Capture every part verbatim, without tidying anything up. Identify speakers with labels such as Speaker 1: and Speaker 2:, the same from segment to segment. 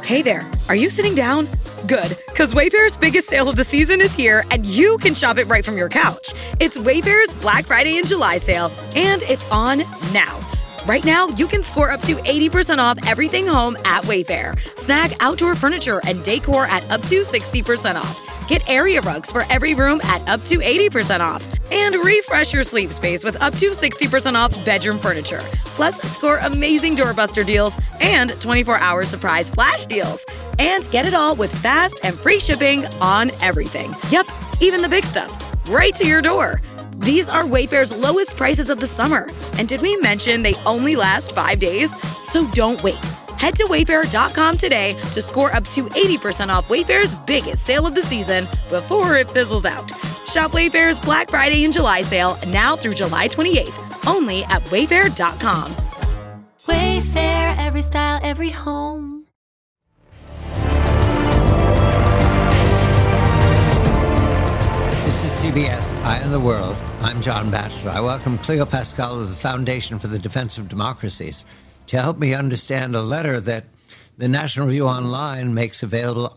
Speaker 1: Hey there, are you sitting down? Good, because Wayfair's biggest sale of the season is here, and you can shop it right from your couch. It's Wayfair's Black Friday and July sale, and it's on now. Right now, you can score up to eighty percent off everything home at Wayfair. Snag outdoor furniture and decor at up to sixty percent off. Get area rugs for every room at up to eighty percent off. And refresh your sleep space with up to sixty percent off bedroom furniture. Plus, score amazing doorbuster deals and twenty-four hour surprise flash deals. And get it all with fast and free shipping on everything. Yep, even the big stuff. Right to your door. These are Wayfair's lowest prices of the summer. And did we mention they only last five days? So don't wait. Head to wayfair dot com today to score up to eighty percent off Wayfair's biggest sale of the season before it fizzles out. Shop Wayfair's Black Friday and July sale now through July twenty-eighth, only at wayfair dot com.
Speaker 2: Wayfair, every style, every home.
Speaker 3: This is C B S Eye on the World. I'm John Batchelor. I welcome Cleo Pascal of the Foundation for the Defense of Democracies to help me understand a letter that the National Review Online makes available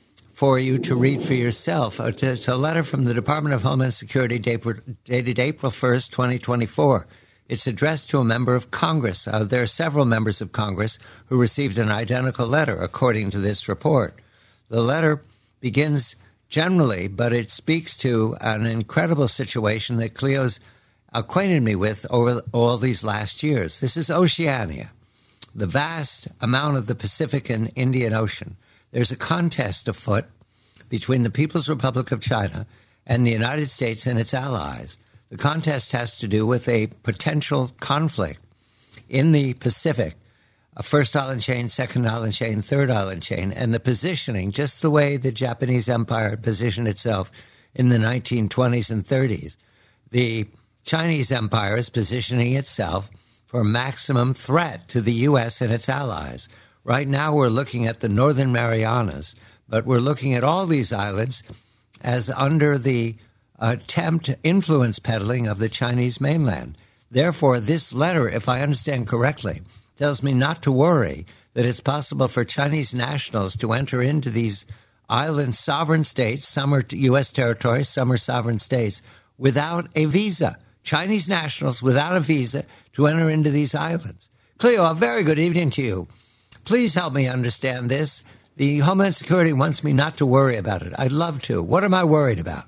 Speaker 3: for you to read for yourself. It's a letter from the Department of Homeland Security dated April first, twenty twenty-four. It's addressed to a member of Congress. Uh, there are several members of Congress who received an identical letter, according to this report. The letter begins generally, but it speaks to an incredible situation that Cleo's acquainted me with over all these last years. This is Oceania, the vast amount of the Pacific and Indian Ocean. There's a contest afoot between the People's Republic of China and the United States and its allies. The contest has to do with a potential conflict in the Pacific, a first island chain, second island chain, third island chain, and the positioning, just the way the Japanese Empire positioned itself in the nineteen twenties and thirties. The Chinese Empire is positioning itself for maximum threat to the U S and its allies. Right now we're looking at the Northern Marianas, but we're looking at all these islands as under the attempt influence peddling of the Chinese mainland. Therefore, this letter, if I understand correctly, tells me not to worry that it's possible for Chinese nationals to enter into these island sovereign states, some are U S territories, some are sovereign states, without a visa. Chinese nationals without a visa to enter into these islands. Cleo, a very good evening to you. Please help me understand this. The Homeland Security wants me not to worry about it. I'd love to. What am I worried about?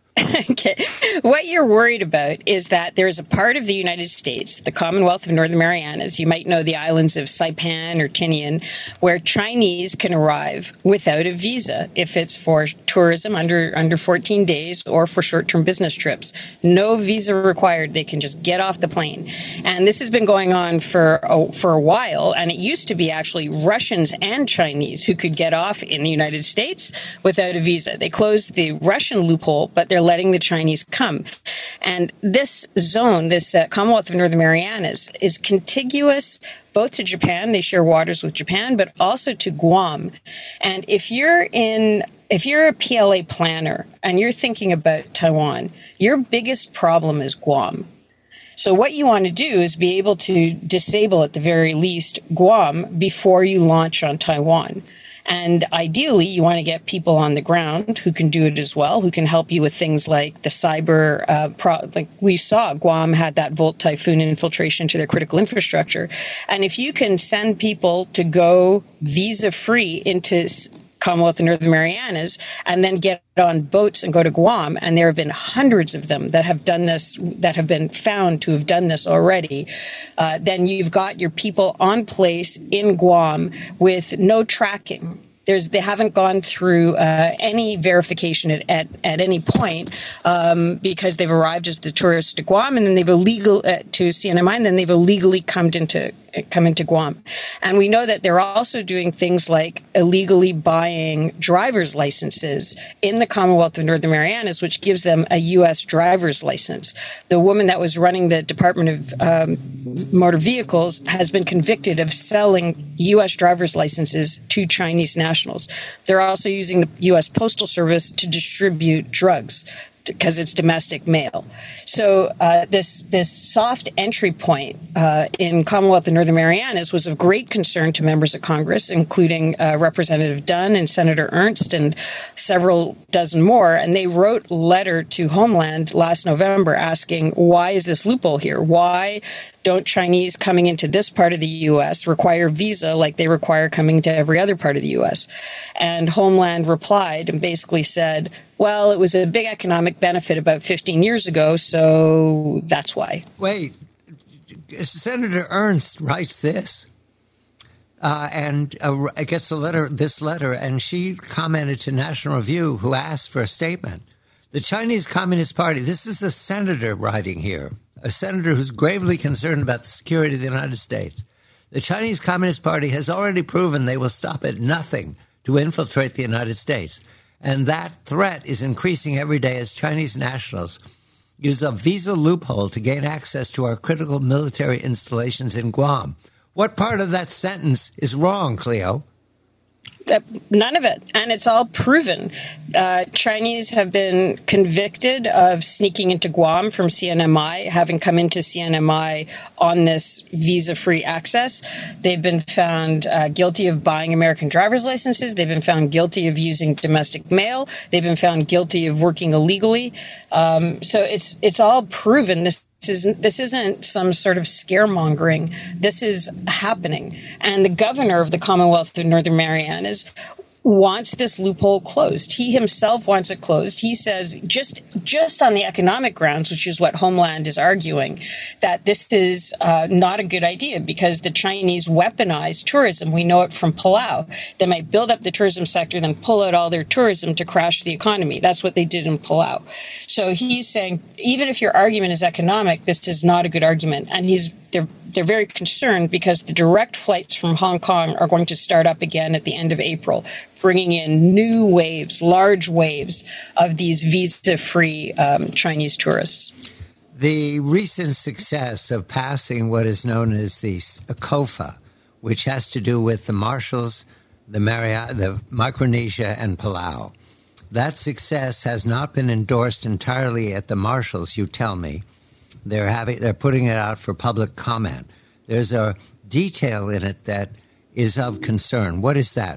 Speaker 4: Okay. What you're worried about is that there's a part of the United States, the Commonwealth of Northern Marianas, you might know the islands of Saipan or Tinian, where Chinese can arrive without a visa if it's for tourism under under fourteen days or for short-term business trips. No visa required. They can just get off the plane. And this has been going on for a, for a while, and it used to be actually Russians and Chinese who could get off in the United States without a visa. They closed the Russian loophole, but they're letting the Chinese come. And this zone, this uh, Commonwealth of Northern Marianas, is contiguous both to Japan. They share waters with Japan, but also to Guam. And if you're in, if you're a P L A planner and you're thinking about Taiwan, your biggest problem is Guam. So what you want to do is be able to disable, at the very least, Guam before you launch on Taiwan. And ideally, you want to get people on the ground who can do it as well, who can help you with things like the cyber, uh, pro- like we saw Guam had that Volt Typhoon infiltration to their critical infrastructure. And if you can send people to go visa-free into Commonwealth of Northern Marianas and then get on boats and go to Guam, and there have been hundreds of them that have done this, that have been found to have done this already, uh, then you've got your people on place in Guam with no tracking. There's, they haven't gone through uh, any verification at, at, at any point um, because they've arrived as the tourists to Guam, and then they've illegal uh, to C N M I, and then they've illegally come into come into Guam. And we know that they're also doing things like illegally buying driver's licenses in the Commonwealth of Northern Marianas, which gives them a U S driver's license. The woman that was running the Department of um, Motor Vehicles has been convicted of selling U S driver's licenses to Chinese nationals. They're also using the U S Postal Service to distribute drugs. because it's domestic mail. So uh, this this soft entry point uh, in Commonwealth of Northern Marianas was of great concern to members of Congress, including uh, Representative Dunn and Senator Ernst and several dozen more. And they wrote a letter to Homeland last November asking, why is this loophole here? Why don't Chinese coming into this part of the U S require visa like they require coming to every other part of the U S? And Homeland replied and basically said, well, it was a big economic benefit about fifteen years ago, so that's why.
Speaker 3: Wait, Senator Ernst writes this uh, and uh, gets a letter, this letter, and she commented to National Review, who asked for a statement. The Chinese Communist Party, this is a senator writing here, a senator who's gravely concerned about the security of the United States. The Chinese Communist Party has already proven they will stop at nothing to infiltrate the United States. And that threat is increasing every day as Chinese nationals use a visa loophole to gain access to our critical military installations in Guam. What part of that sentence is wrong, Cleo?
Speaker 4: Uh, none of it. And it's all proven. Uh, Chinese have been convicted of sneaking into Guam from C N M I, having come into C N M I on this visa-free access. They've been found uh, guilty of buying American driver's licenses. They've been found guilty of using domestic mail. They've been found guilty of working illegally. Um, so it's it's all proven. This This isn't, this isn't some sort of scaremongering. This is happening. And the governor of the Commonwealth of Northern Marianas wants this loophole closed. He himself wants it closed. He says just just on the economic grounds, which is what Homeland is arguing, that this is uh, not a good idea because the Chinese weaponize tourism. We know it from Palau. They might build up the tourism sector, then pull out all their tourism to crash the economy. That's what they did in Palau. So he's saying, even if your argument is economic, this is not a good argument. And he's they're they're very concerned because the direct flights from Hong Kong are going to start up again at the end of April, bringing in new waves, large waves of these visa-free um, Chinese tourists.
Speaker 3: The recent success of passing what is known as the COFA, which has to do with the Marshalls, the, Mari- the Micronesia, and Palau, that success has not been endorsed entirely at the Marshalls, you tell me. They're having, they're putting it out for public comment. There's a detail in it that is of concern. What is that?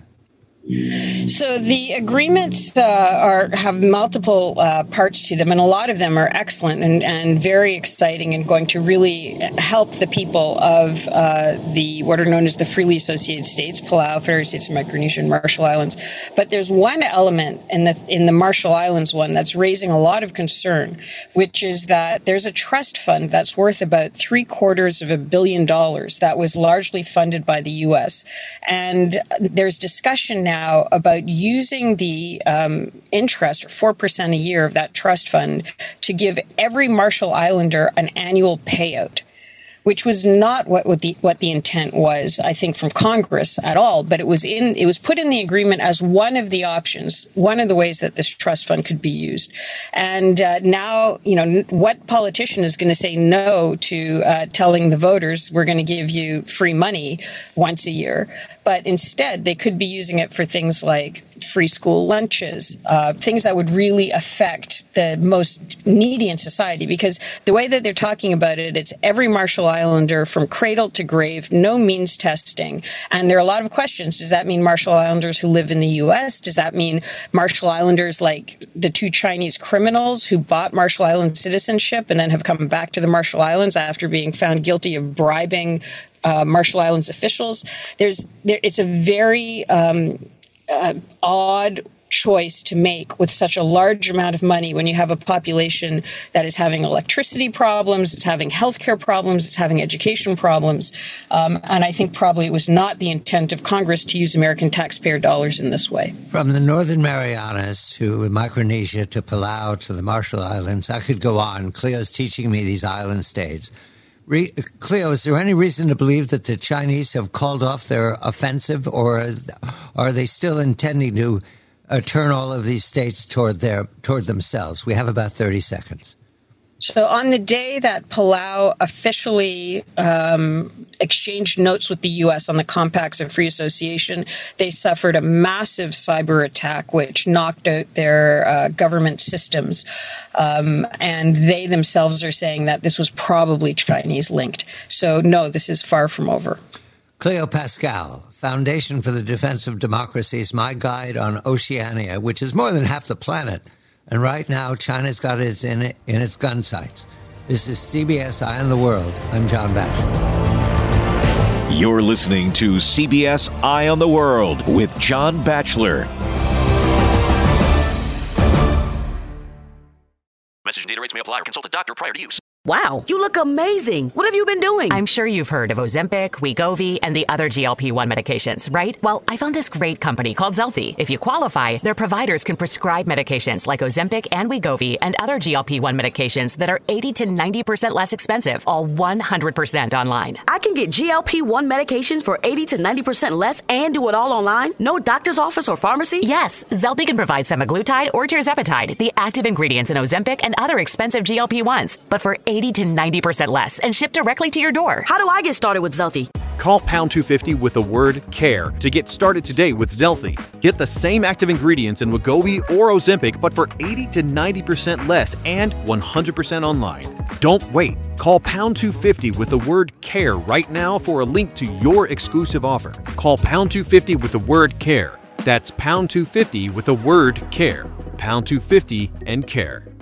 Speaker 4: So the agreements uh, are have multiple uh, parts to them, and a lot of them are excellent and, and very exciting and going to really help the people of uh, the what are known as the freely associated states, Palau, Federated States of Micronesia, and Marshall Islands. But there's one element in the in the Marshall Islands one that's raising a lot of concern, which is that there's a trust fund that's worth about three quarters of a billion dollars that was largely funded by the U S. And there's discussion now Now about using the um, interest, or four percent a year of that trust fund, to give every Marshall Islander an annual payout, which was not what, what the what the intent was, I think, from Congress at all. But it was in it was put in the agreement as one of the options, one of the ways that this trust fund could be used. And uh, now, you know, what politician is going to say no to uh, telling the voters we're going to give you free money once a year? But instead, they could be using it for things like free school lunches, uh, things that would really affect the most needy in society. Because the way that they're talking about it, it's every Marshall Islander from cradle to grave, no means testing. And there are a lot of questions. Does that mean Marshall Islanders who live in the U S? Does that mean Marshall Islanders like the two Chinese criminals who bought Marshall Island citizenship and then have come back to the Marshall Islands after being found guilty of bribing Uh, Marshall Islands officials? There's, there, it's a very um, uh, odd choice to make with such a large amount of money when you have a population that is having electricity problems, it's having healthcare problems, it's having education problems. Um, and I think probably it was not the intent of Congress to use American taxpayer dollars in this way.
Speaker 3: From the Northern Marianas to Micronesia to Palau to the Marshall Islands, I could go on. Cleo's teaching me these island states. Re- Cleo, is there any reason to believe that the Chinese have called off their offensive, or are they still intending to uh, turn all of these states toward their toward themselves? We have about thirty seconds.
Speaker 4: So on the day that Palau officially um, exchanged notes with the U S on the Compacts of Free Association, they suffered a massive cyber attack which knocked out their uh, government systems. Um, and they themselves are saying that this was probably Chinese linked. So no, this is far from over.
Speaker 3: Cleo Pascal, Foundation for the Defense of Democracy, is my guide on Oceania, which is more than half the planet. And right now, China's got it in, it, in its gun sights. This is C B S Eye on the World. I'm John Batchelor.
Speaker 5: You're listening to C B S Eye on the World with John Batchelor.
Speaker 6: Message and data rates may apply or consult a doctor prior to use.
Speaker 7: Wow, you look amazing. What have you been doing?
Speaker 8: I'm sure you've heard of Ozempic, Wegovy, and the other G L P one medications, right? Well, I found this great company called Zelfie. If you qualify, their providers can prescribe medications like Ozempic and Wegovy and other G L P one medications that are eighty to ninety percent less expensive, all one hundred percent online.
Speaker 7: I can get G L P one medications for eighty to ninety percent less and do it all online? No doctor's office or pharmacy?
Speaker 8: Yes, Zelfie can provide semaglutide or tirzepatide, the active ingredients in Ozempic and other expensive G L P ones, but for eighty to ninety percent less and shipped directly to your door.
Speaker 7: How do I get started with Zelfie?
Speaker 9: Call pound two fifty with the word CARE to get started today with Zelfie. Get the same active ingredients in Wegovy or Ozempic, but for eighty to ninety percent less and one hundred percent online. Don't wait. Call pound two fifty with the word CARE right now for a link to your exclusive offer. Call pound two fifty with the word CARE. That's pound two fifty with the word CARE. pound two fifty and CARE.